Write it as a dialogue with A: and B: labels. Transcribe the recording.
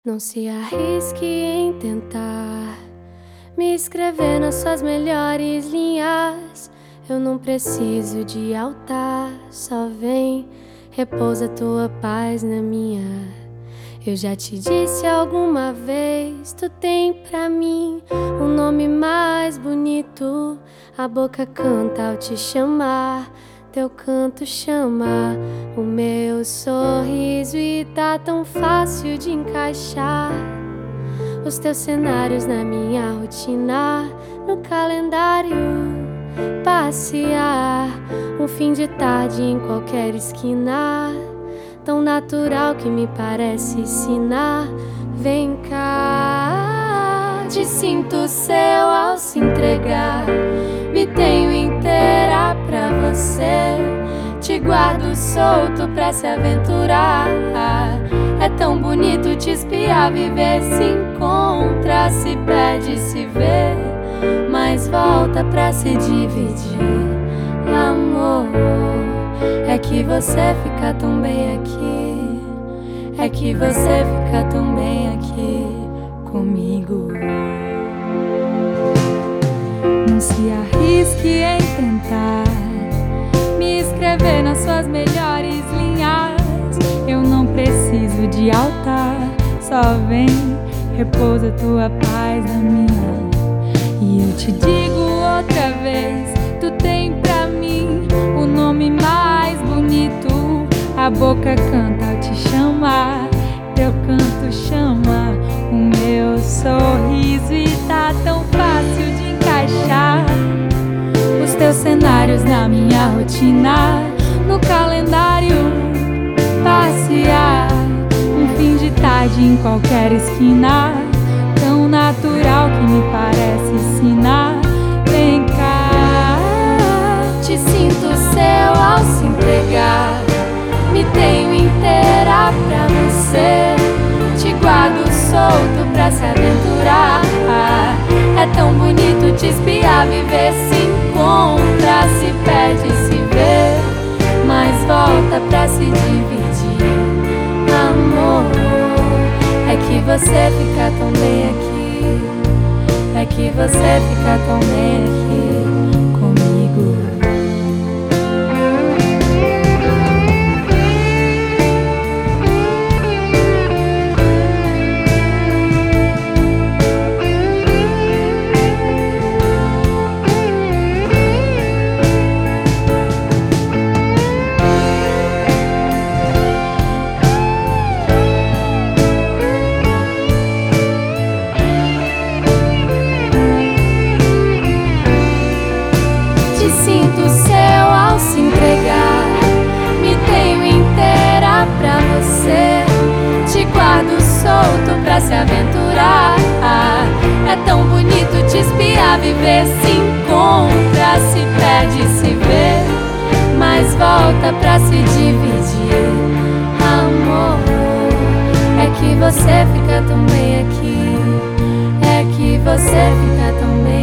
A: Não se arrisque em tentar me escrever nas suas melhores linhas. Eu não preciso de altar, só vem, repousa tua paz na minha. Eu já te disse alguma vez, tu tem pra mim um nome mais bonito. A boca canta ao te chamar, teu canto chama o meu sorriso e tá tão fácil de encaixar os teus cenários na minha rotina, no calendário. Passear um fim de tarde em qualquer esquina, tão natural que me parece ensinar. Vem cá, te sinto seu ao se entregar. Me tenho inteira pra você, te guardo solto pra se aventurar. É tão bonito te espiar, viver se encontra, se perde, se vê, mas volta pra se dividir. Amor, é que você fica tão bem aqui, é que você fica tão bem aqui comigo.
B: Não se arrisque em tentar me escrever nas suas melhores linhas. Eu não preciso de altar, só vem, repousa tua paz na minha. E eu te digo outra vez, tu tem pra mim o nome mais bonito. A boca canta ao te chamar, teu canto chama o meu sorriso e tá tão fácil de encaixar os teus cenários na minha rotina, no calendário. Passear um fim de tarde em qualquer esquina, tão natural que me parece ensinar. Vem cá,
A: te sinto seu ao se entregar. Me tenho inteira pra você, te guardo solto pra se aventurar. É tão bonito te espiar, viver se encontra, se perde, se vê, mas volta pra se dividir. Amor, é que você fica tão bem aqui, é que você fica tão bem aqui comigo. Sinto seu ao se entregar. Me tenho inteira pra você, te guardo solto pra se aventurar. É tão bonito te espiar, viver se encontra, se perde, se vê, mas volta pra se dividir. Amor, é que você fica tão bem aqui, é que você fica tão bem